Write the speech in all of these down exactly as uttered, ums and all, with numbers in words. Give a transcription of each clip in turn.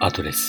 後です。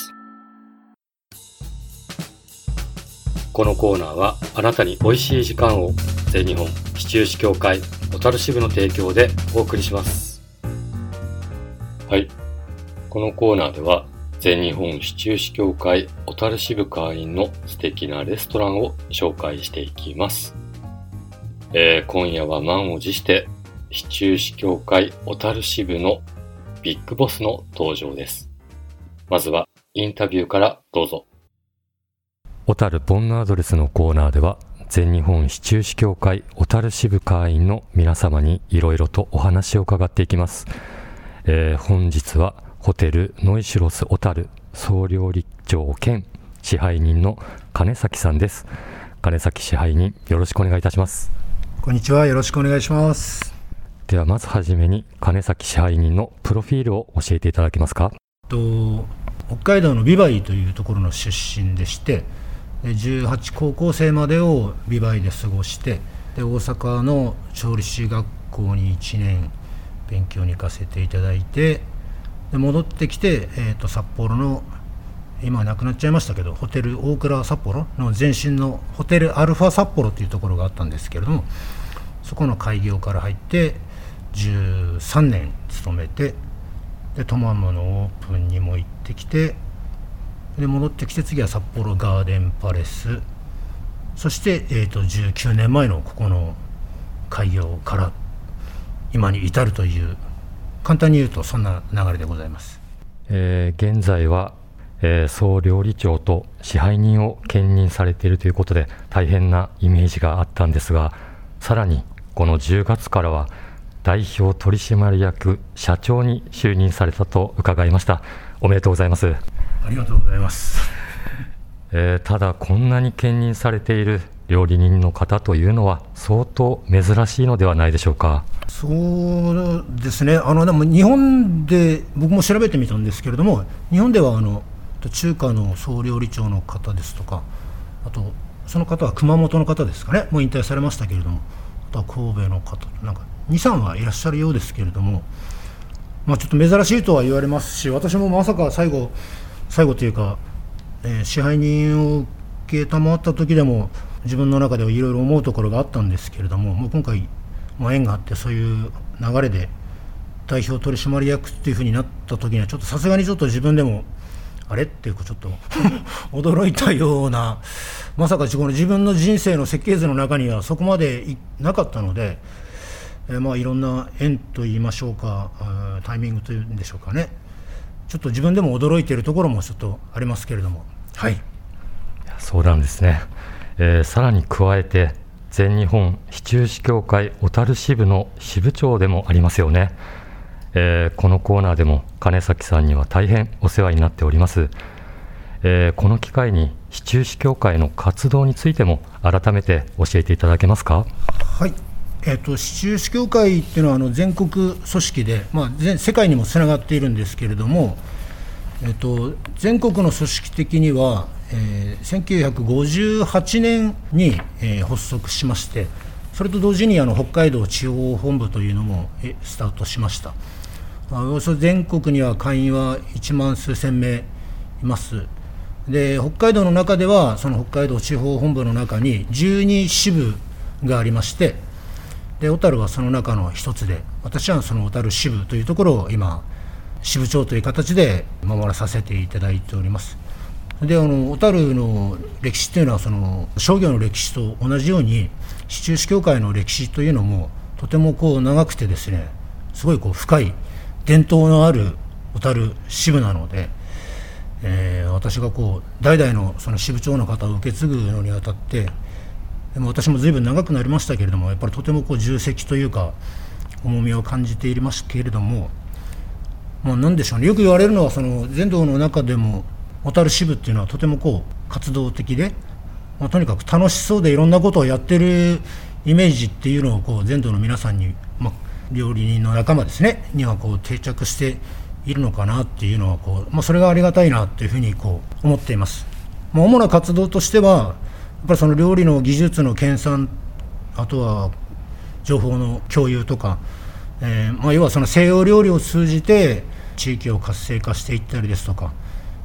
このコーナーはあなたに美味しい時間を全日本シチュー師協会小樽支部の提供でお送りします。はい、このコーナーでは全日本シチュー師協会小樽支部会員の素敵なレストランを紹介していきます。えー、今夜は満を持してシチュー師協会小樽支部のビッグボスの登場です。まずはインタビューからどうぞ。 小樽ボンヌアドレスのコーナーでは全日本シチュー師協会小樽支部会員の皆様にいろいろとお話を伺っていきます。えー、本日はホテルノイシュロス小樽総料理長兼支配人の金崎さんです。金崎支配人、よろしくお願いいたします。 こんにちは、よろしくお願いします。 ではまずはじめに金崎支配人のプロフィールを教えていただけますか。 と北海道の美唄というところの出身でして、じゅうはち高校生までを美唄で過ごして、で大阪の調理師学校にいちねん勉強に行かせていただいて、で戻ってきて、えー、と札幌の今なくなっちゃいましたけどホテル大倉札幌の前身のホテルアルファ札幌というところがあったんですけれども、そこの開業から入ってじゅうさんねん勤めて、でトマムのオープンにも行ってきて、で戻ってきて次は札幌ガーデンパレス、そして、えー、とじゅうきゅうねんまえのここの開業から今に至るという、簡単に言うとそんな流れでございます。 えー、現在は、えー、総料理長と支配人を兼任されているということで大変なイメージがあったんですが、さらにこのじゅうがつからは代表取締役社長に就任されたと伺いました。おめでとうございます。 ありがとうございます。 えー、ただこんなに兼任されている料理人の方というのは相当珍しいのではないでしょうか。 そうですね、あのでも日本で僕も調べてみたんですけれども、日本ではあの中華の総料理長の方ですとか、あとその方は熊本の方ですかね、もう引退されましたけれども、あとは神戸の方なんかにさんはいらっしゃるようですけれども、まあ、ちょっと珍しいとは言われますし、私もまさか最後最後というか、えー、支配人を受けたまった時でも自分の中ではいろいろ思うところがあったんですけれども、もう今回、まあ、縁があってそういう流れで代表取締役っていうふうになった時にはちょっとさすがにちょっと自分でもあれっていうちょっと驚いたような、まさかこの自分の人生の設計図の中にはそこまでなかったので、えー、まあいろんな縁といいましょうか、タイミングというんでしょうかね、ちょっと自分でも驚いているところもちょっとありますけれども、はい、いやそうなんですね。えー、さらに加えて全日本シチュー師協会小樽支部の支部長でもありますよね。えー、このコーナーでも金崎さんには大変お世話になっております。えー、この機会にシチュー師協会の活動についても改めて教えていただけますか。 はい、えー、とシチュー師協会っていうのはあの全国組織で、まあ、全世界にもつながっているんですけれども、えー、と全国の組織的には、えー、せんきゅうひゃくごじゅうはちねんに、えー、発足しまして、それと同時にあの北海道地方本部というのもえスタートしました。およそ全国には会員はいちまん数千名います。で北海道の中ではその北海道地方本部の中にじゅうに支部がありまして、で小樽はその中の一つで、私はその小樽支部というところを今支部長という形で守らさせていただいております。であの小樽の歴史というのはその商業の歴史と同じようにシチュー師協会の歴史というのもとてもこう長くてですね、すごいこう深い伝統のある小樽支部なので、えー、私がこう代々のその支部長の方を受け継ぐのにあたって、でも私も随分長くなりましたけれども、やっぱりとてもこう重責というか重みを感じていますけれども、まあ、何でしょうね、よく言われるのはその全道の中でも小樽支部っていうのはとてもこう活動的で、まあ、とにかく楽しそうでいろんなことをやってるイメージっていうのをこう全道の皆さんに、まあ、料理人の仲間ですねにはこう定着しているのかなっていうのはこう、まあ、それがありがたいなというふうにこう思っています。まあ、主な活動としてはやっぱりその料理の技術の研鑽、あとは情報の共有とか、えーまあ、要はその西洋料理を通じて地域を活性化していったりですとか、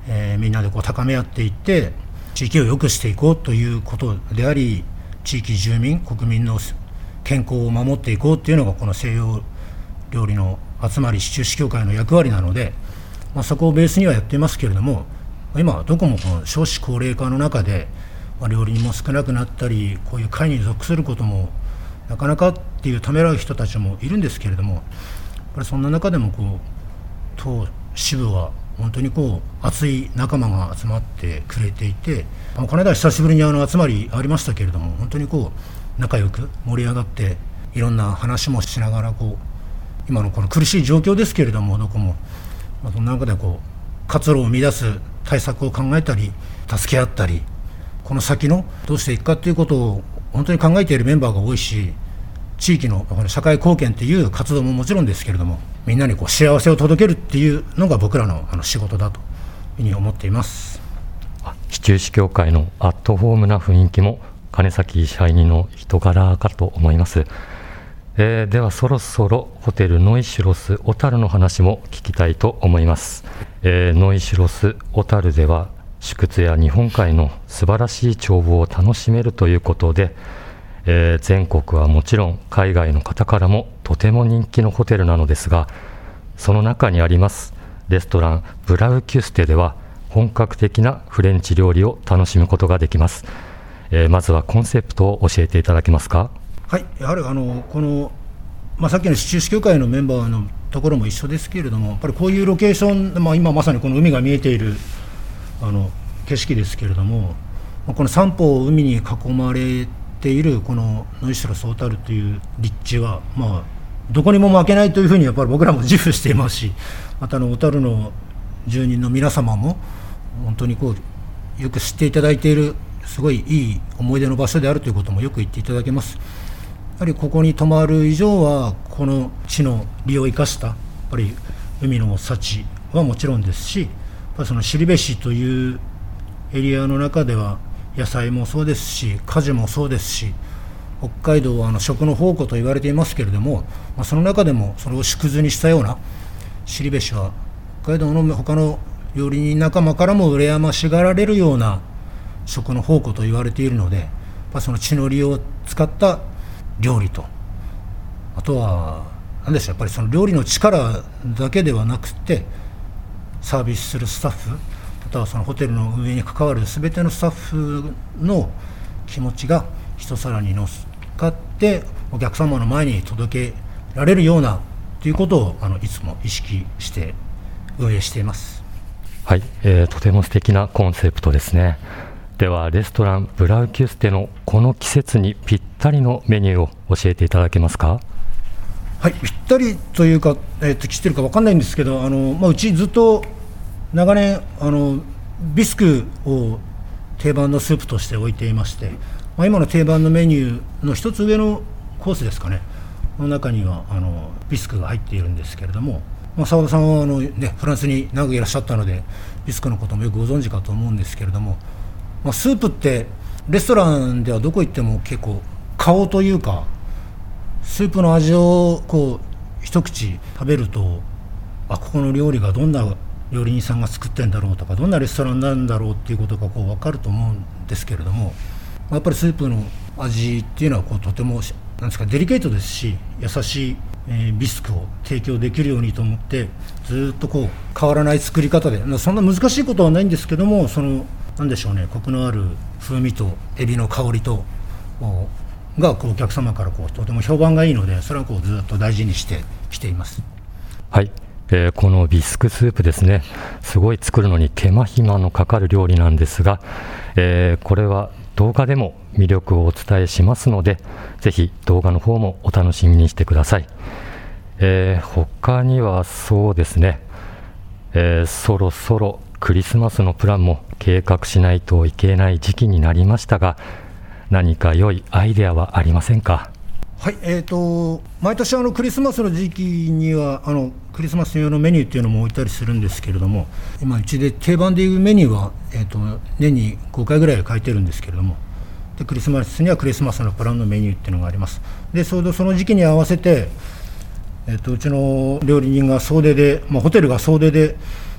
えー、みんなでこう高め合っていって地域を良くしていこうということであり、地域住民国民の健康を守っていこうというのがこの西洋料理の集まり市中市協会の役割なので、まあ、そこをベースにはやっていますけれども、今はどこもこの少子高齢化の中で、まあ、料理人も少なくなったり、こういう会に属することもなかなかっていうためらう人たちもいるんですけれども、やっぱりそんな中でもこう当支部は本当にこう熱い仲間が集まってくれていて、この間久しぶりにあの集まりありましたけれども、本当にこう仲良く盛り上がっていろんな話もしながら、こう今のこの苦しい状況ですけれども、どこも、まあ、その中でこう活路を生み出す対策を考えたり助け合ったり、この先のどうしていくかということを本当に考えているメンバーが多いし、地域の社会貢献という活動ももちろんですけれども、みんなにこう幸せを届けるっていうのが僕らのあの仕事だというふうに思っています。 市中市協会のアットホームな雰囲気も金崎支配人の人柄かと思います。えー、ではそろそろホテルノイシュロス小樽の話も聞きたいと思います。えー、ノイシュロス小樽では宿津や日本海の素晴らしい眺望を楽しめるということで、えー、全国はもちろん海外の方からもとても人気のホテルなのですが、その中にありますレストランブラウキュステでは本格的なフレンチ料理を楽しむことができます。えー、まずはコンセプトを教えていただけますか。 はい、やはりあのこの、まあ、さっきの市中市協会のメンバーのところも一緒ですけれども、やっぱりこういうロケーション、まあ、今まさにこの海が見えているあの景色ですけれども、この三方を海に囲まれているこのノイシュロス小樽という立地は、まあ、どこにも負けないというふうにやっぱり僕らも自負していますし、またあの小樽の住人の皆様も本当にこうよく知っていただいている、すごいいい思い出の場所であるということもよく言っていただけます。やはりここに泊まる以上はこの地の利を生かしたやっぱり海の幸はもちろんですし、やっぱりその後志というエリアの中では野菜もそうですし果樹もそうですし、北海道はあの食の宝庫と言われていますけれども、まあ、その中でもそれを縮図にしたような後志は北海道の他の料理人仲間からも羨ましがられるような食の宝庫と言われているので、やっぱその地の利を使った料理と、あとは何でしょう、やっぱりその料理の力だけではなくてサービスするスタッフ、またはそのホテルの運営に関わる全てのスタッフの気持ちが一皿に乗っかってお客様の前に届けられるようなということをあのいつも意識して運営しています。 はい、えー、とても素敵なコンセプトですね。ではレストランブラウキュステのこの季節にぴったりのメニューを教えていただけますか。 はい、ぴったりというか、えー、適しているか分かんないんですけど、あの、まあ、うちずっと長年あのビスクを定番のスープとして置いていまして、まあ、今の定番のメニューの一つ上のコースですかねの中にはあのビスクが入っているんですけれども、まあ、澤田さんはあの、ね、フランスに長くいらっしゃったのでビスクのこともよくご存知かと思うんですけれども、まあ、スープってレストランではどこ行っても結構顔というか、スープの味をこう一口食べると、あ、ここの料理がどんな料理人さんが作ってるんだろうとか、どんなレストランなんだろうっていうことがこう分かると思うんですけれども、やっぱりスープの味っていうのはこうとてもなんですかデリケートですし、優しい、えー、ビスクを提供できるようにと思ってずっとこう変わらない作り方で、そんな難しいことはないんですけども、そのなんでしょうね、コクのある風味とエビの香りとがこうお客様からこうとても評判がいいので、それはこうずっと大事にしてきています。 はい、えー、このビスクスープですね、すごい作るのに手間暇のかかる料理なんですが、えー、これは動画でも魅力をお伝えしますので、ぜひ動画の方もお楽しみにしてください。えー、他にはそうですね、えー、そろそろクリスマスのプランも計画しないといけない時期になりましたが、何か良いアイデアはありませんか。 はい、えーと毎年あのクリスマスの時期にはあのクリスマス用のメニューっていうのも置いたりするんですけれども、今うちで定番でいうメニューは、えーと年にごかいぐらい書いてるんですけれども、でクリスマスにはクリスマスのプランのメニューっていうのがあります。でそのその時期に合わせて、えーとうちの料理人が総出で、まあ、ホテルが総出で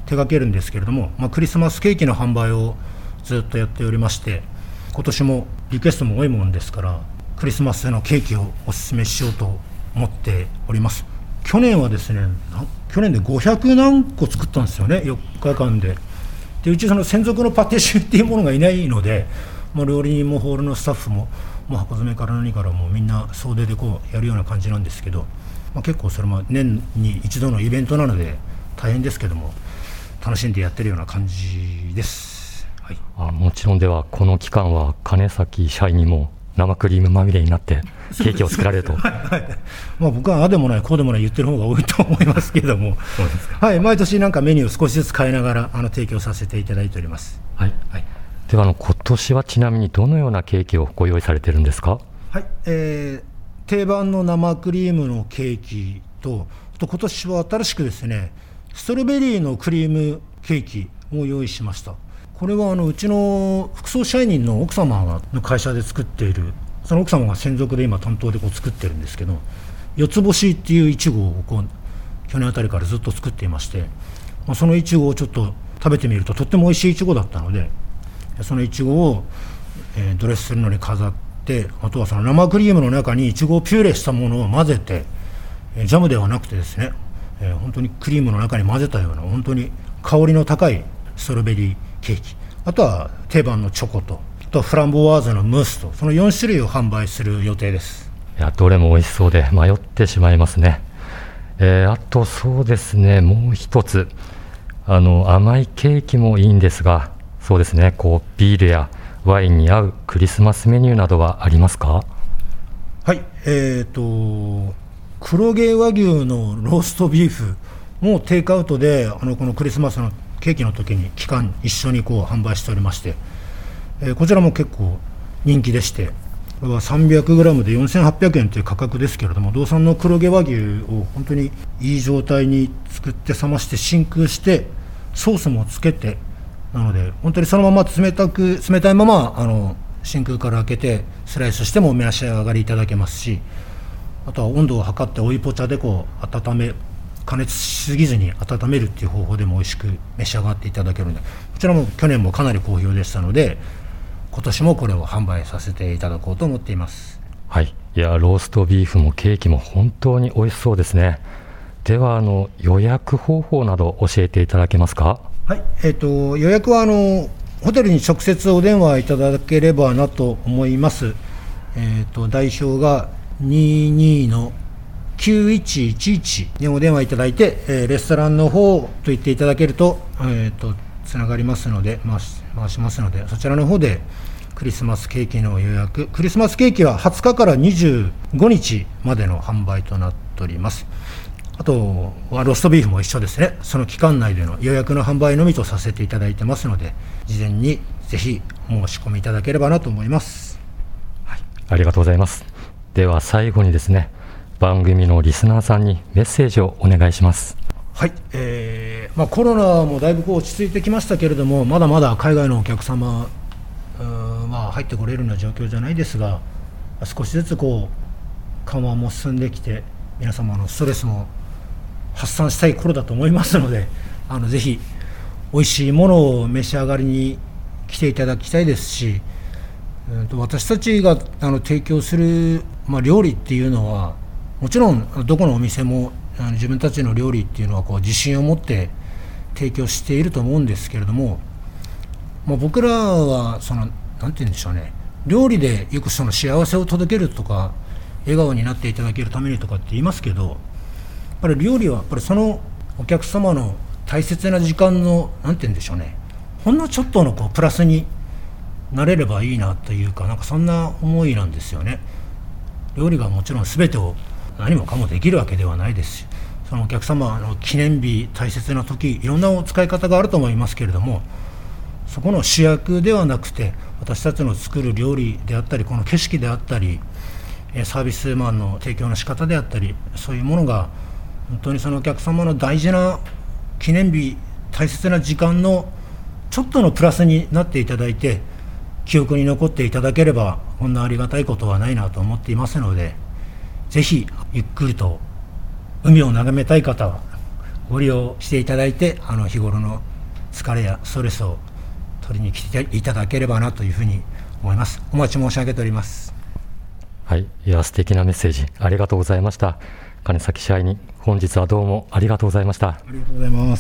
手掛けるんですけれども、まあ、クリスマスケーキの販売をずっとやっておりまして、今年もリクエストも多いものですからクリスマスのケーキをお勧めしようと思っております。去年はですね、去年でごひゃくなんこ作ったんですよね、よっかかんで。でうちその専属のパティシエっていうものがいないので、もう料理人もホールのスタッフももう箱詰めから何からもうみんな総出でこうやるような感じなんですけど、まあ、結構それも年に一度のイベントなので大変ですけども楽しんでやってるような感じです、はい、 あもちろんではこの期間は金崎社員にも生クリームまみれになってケーキを作られるとはい、はい、 まあ、僕はあでもないこうでもない言ってる方が多いと思いますけれどもそうですか、はい、毎年なんかメニューを少しずつ変えながらあの提供させていただいております、 はいはい、ではあの今年はちなみにどのようなケーキをご用意されてるんですか？ はい、えー、定番の生クリームのケーキと、あと今年は新しくですねストロベリーのクリームケーキを用意しました。これはあのうちの副総社員の奥様の会社で作っている、その奥様が専属で今担当でこう作ってるんですけど、四つ星っていういちごをこう去年あたりからずっと作っていまして、まあ、そのいちごをちょっと食べてみるととっても美味しいいちごだったので、そのいちごを、えー、ドレスするのに飾って、あとはその生クリームの中にいちごをピューレしたものを混ぜて、えー、ジャムではなくてですね、えー、本当にクリームの中に混ぜたような本当に香りの高いストロベリーケーキ、あとは定番のチョコと、あとフランボワーズのムースと、そのよんしゅるいを販売する予定です。 いやどれも美味しそうで迷ってしまいますね。えー、あとそうですね、もう一つあの甘いケーキもいいんですが、そうですね、こうビールやワインに合うクリスマスメニューなどはありますか？ はい、えーと黒毛和牛のローストビーフもテイクアウトであのこのクリスマスのケーキの時に期間一緒にこう販売しておりまして、えー、こちらも結構人気でして、これは さんびゃくグラム でよんせんはっぴゃくえんという価格ですけれども、道産の黒毛和牛を本当にいい状態に作って冷まして真空してソースもつけて、なので本当にそのまま冷たく冷たいままあの真空から開けてスライスしてもお召し上がりいただけますし、あとは温度を測って追いポチャでこう温め加熱しすぎずに温めるっていう方法でも美味しく召し上がっていただけるので、こちらも去年もかなり好評でしたので今年もこれを販売させていただこうと思っています。 はい、いやローストビーフもケーキも本当に美味しそうですね。ではあの予約方法など教えていただけますか？ はい、えーと、予約はあのホテルに直接お電話いただければなと思います。えーと、代表がににのきゅういちいちいちにお電話いただいて、えー、レストランの方と言っていただけると、えーと、つながりますので回し、回しますので、そちらの方でクリスマスケーキの予約、クリスマスケーキははつかからにじゅうごにちまでの販売となっております。あとはローストビーフも一緒ですね。その期間内での予約の販売のみとさせていただいてますので、事前にぜひ申し込みいただければなと思います。 はい、ありがとうございます。では最後にですね、番組のリスナーさんにメッセージをお願いします。 はい、えーまあ、コロナもだいぶこう落ち着いてきましたけれども、まだまだ海外のお客様は入ってこれるような状況じゃないですが、少しずつこう緩和も進んできて、皆様のストレスも発散したい頃だと思いますので、あのぜひ美味しいものを召し上がりに来ていただきたいですし、えー、と私たちがあの提供する、まあ、料理っていうのはもちろんどこのお店もあの自分たちの料理っていうのはこう自信を持って提供していると思うんですけれども、まあ、僕らはそのなんて言うんでしょうね、料理でよくその幸せを届けるとか笑顔になっていただけるためにとかって言いますけど、やっぱり料理はやっぱりそのお客様の大切な時間のなんて言うんでしょうね、ほんのちょっとのこうプラスになれればいいなというか、なんかそんな思いなんですよね。料理がもちろん全てを何もかもできるわけではないですし、そのお客様の記念日、大切な時、いろんな使い方があると思いますけれども、そこの主役ではなくて私たちの作る料理であったり、この景色であったり、サービスマンの提供の仕方であったり、そういうものが本当にそのお客様の大事な記念日、大切な時間のちょっとのプラスになっていただいて、記憶に残っていただければこんなありがたいことはないなと思っていますので、ぜひゆっくりと海を眺めたい方はご利用していただいて、あの日頃の疲れやストレスを取りに来ていただければなというふうに思います。お待ち申し上げております。 はい、いや素敵なメッセージありがとうございました。金崎支配人、本日はどうもありがとうございました。 ありがとうございます。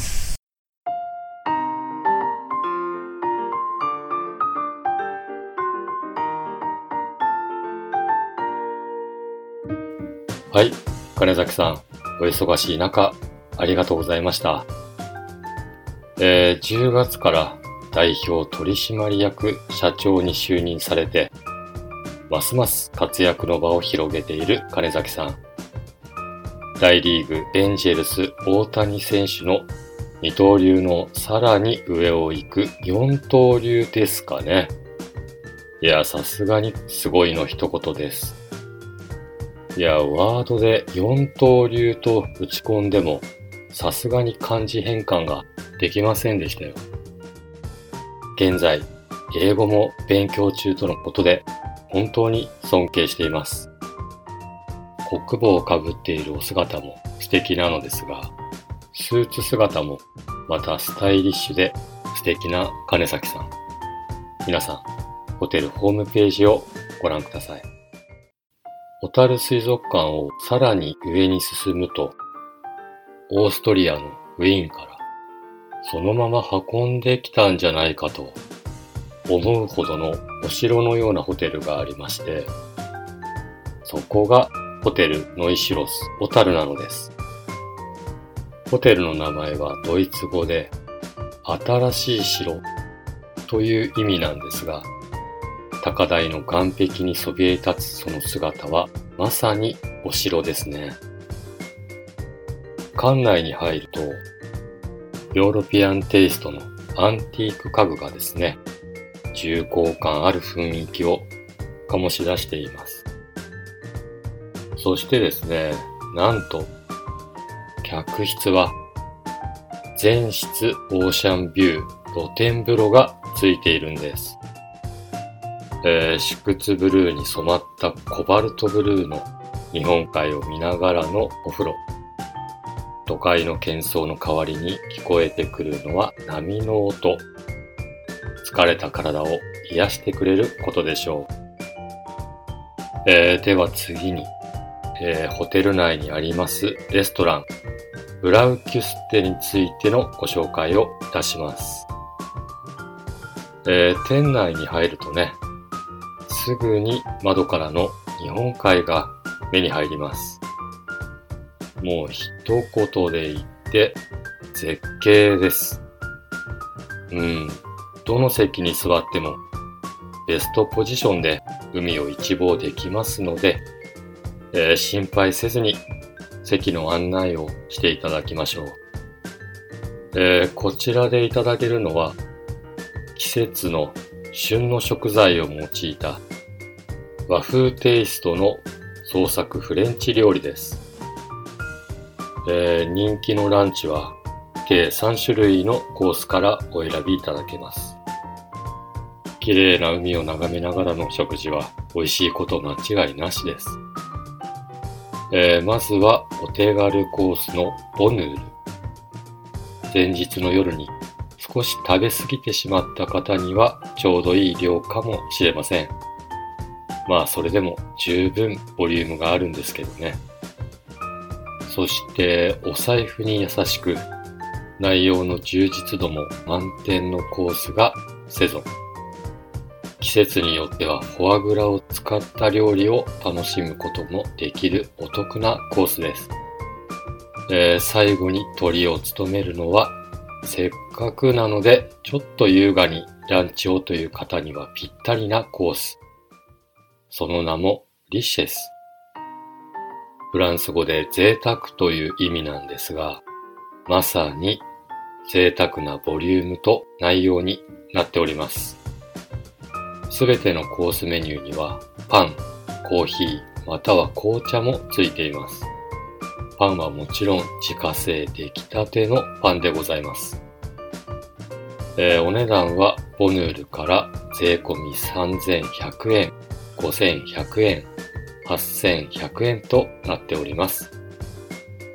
はい、金崎さん、お忙しい中、ありがとうございました。えー、じゅうがつから代表取締役社長に就任されて、ますます活躍の場を広げている金崎さん。大リーグエンジェルス大谷選手の二刀流のさらに上を行く四刀流ですかね。いや、さすがにすごいの一言です。いや、ワードで四刀流と打ち込んでも、さすがに漢字変換ができませんでしたよ。現在、英語も勉強中とのことで、本当に尊敬しています。コック帽をかぶっているお姿も素敵なのですが、スーツ姿もまたスタイリッシュで素敵な金崎さん。皆さん、ホテルホームページをご覧ください。小樽水族館をさらに上に進むと、オーストリアのウィーンからそのまま運んできたんじゃないかと思うほどのお城のようなホテルがありまして、そこがホテルノイシロス小樽なのです。ホテルの名前はドイツ語で新しい城という意味なんですが、高台の岸壁にそびえ立つその姿はまさにお城ですね。館内に入るとヨーロピアンテイストのアンティーク家具がですね、重厚感ある雰囲気を醸し出しています。そしてですね、なんと客室は全室オーシャンビュー露天風呂がついているんです。えー、縮屈ブルーに染まったコバルトブルーの日本海を見ながらのお風呂。都会の喧騒の代わりに聞こえてくるのは波の音。疲れた体を癒してくれることでしょう。えー、では次に、えー、ホテル内にありますレストランブラウキュステについてのご紹介をいたします。えー、店内に入るとね、すぐに窓からの日本海が目に入ります。もう一言で言って絶景です。うん、どの席に座ってもベストポジションで海を一望できますので、えー、心配せずに席の案内をしていただきましょう。えー、こちらでいただけるのは季節の旬の食材を用いた和風テイストの創作フレンチ料理です。えー、人気のランチは計さん種類のコースからお選びいただけます。綺麗な海を眺めながらの食事は美味しいこと間違いなしです。えー、まずはお手軽コースのボヌール。前日の夜に少し食べ過ぎてしまった方にはちょうどいい量かもしれません。まあそれでも十分ボリュームがあるんですけどね。そしてお財布に優しく内容の充実度も満点のコースがセゾン。季節によってはフォアグラを使った料理を楽しむこともできるお得なコースです。えー、最後にトリを務めるのはせっかくなのでちょっと優雅にランチをという方にはぴったりなコース。その名もリシェス。フランス語で贅沢という意味なんですが、まさに贅沢なボリュームと内容になっております。すべてのコースメニューにはパン、コーヒー、または紅茶もついています。パンはもちろん自家製出来たてのパンでございます。えー、お値段はボヌールから税込みさんぜんひゃくえん、ごせんひゃくえん、はっせんひゃくえんとなっております。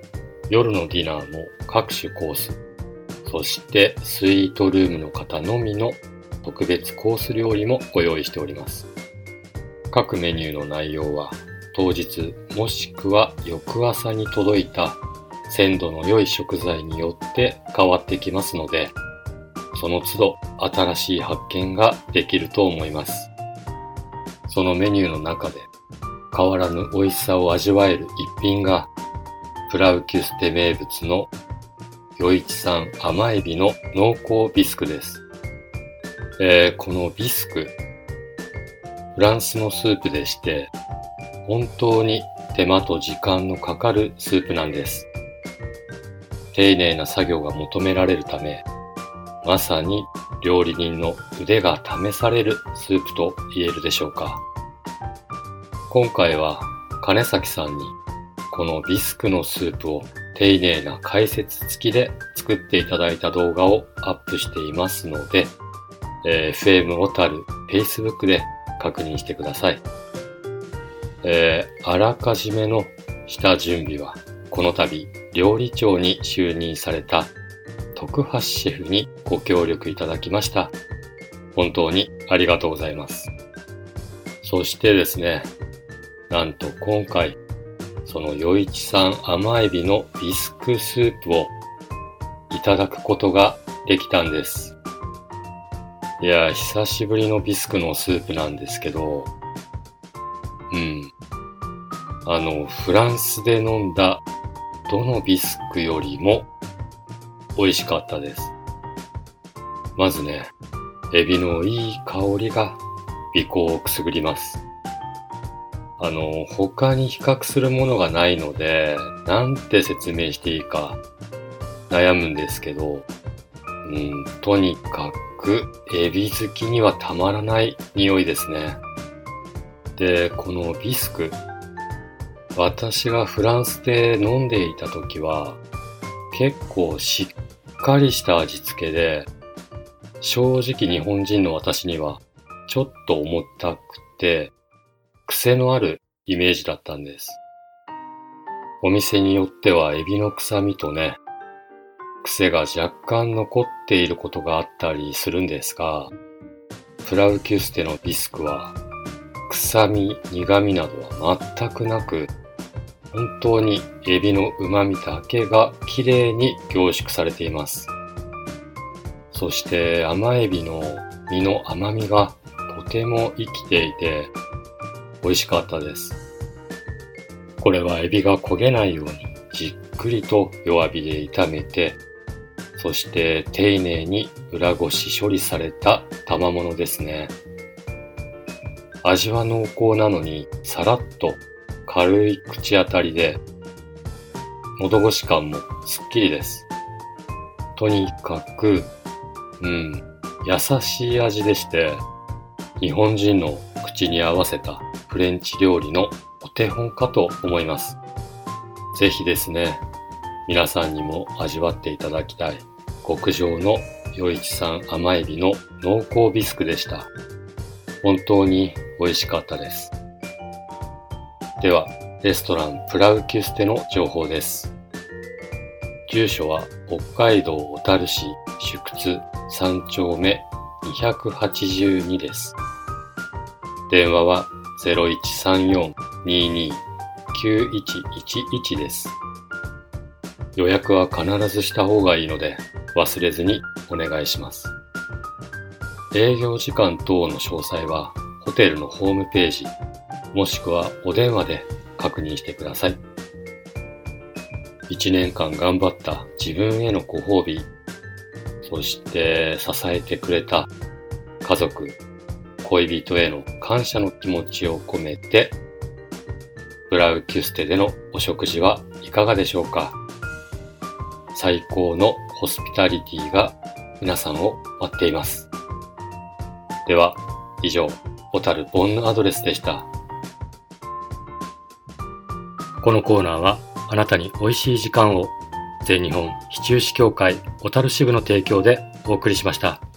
夜のディナーも各種コース、そしてスイートルームの方のみの特別コース料理もご用意しております。各メニューの内容は当日もしくは翌朝に届いた鮮度の良い食材によって変わってきますので、その都度新しい発見ができると思います。そのメニューの中で変わらぬ美味しさを味わえる一品がプラウキュステ名物の余市産甘エビの濃厚ビスクです。えー、このビスク、フランスのスープでして、本当に手間と時間のかかるスープなんです。丁寧な作業が求められるため、まさに料理人の腕が試されるスープと言えるでしょうか。今回は金崎さんにこのビスクのスープを丁寧な解説付きで作っていただいた動画をアップしていますので、えー、エフエム 小樽 Facebook で確認してください。えー、あらかじめの下準備はこの度料理長に就任された徳橋シェフにご協力いただきました。本当にありがとうございます。そしてですね、なんと今回その余市産甘エビのビスクスープをいただくことができたんです。いや、久しぶりのビスクのスープなんですけど、うん。あの、フランスで飲んだどのビスクよりも美味しかったです。まずね、エビのいい香りが鼻孔をくすぐります。あの、他に比較するものがないので、なんて説明していいか悩むんですけど、うん、とにかくエビ好きにはたまらない匂いですね。で、このビスク、私がフランスで飲んでいた時は結構しっかりした味付けで、正直日本人の私にはちょっと重たくて癖のあるイメージだったんです。お店によってはエビの臭みとね、癖が若干残っていることがあったりするんですが、プラウキュステのビスクは臭み、苦みなどは全くなく、本当にエビの旨味だけがきれいに凝縮されています。そして甘エビの身の甘みがとても生きていて美味しかったです。これはエビが焦げないようにじっくりと弱火で炒めて、そして丁寧に裏ごし処理された賜物ですね。味は濃厚なのにさらっと軽い口当たりで、喉越し感もすっきりです。とにかく、うん、優しい味でして、日本人の口に合わせたフレンチ料理のお手本かと思います。ぜひですね、皆さんにも味わっていただきたい極上の余市産甘エビの濃厚ビスクでした。本当に美味しかったです。では、レストランプラウキュステの情報です。住所は北海道小樽市宿津さん丁目にひゃくはちじゅうにです。電話は ゼロいちさんよん にーにー きゅういちいちいち です。予約は必ずした方がいいので忘れずにお願いします。営業時間等の詳細はホテルのホームページもしくはお電話で確認してください。一年間頑張った自分へのご褒美、そして支えてくれた家族、恋人への感謝の気持ちを込めて、プラウキュステでのお食事はいかがでしょうか。最高のホスピタリティが皆さんを待っています。では、以上、小樽ボンヌアドレスでした。 このコーナーはあなたに美味しい時間を全日本シチュー師協会小樽支部の提供でお送りしました。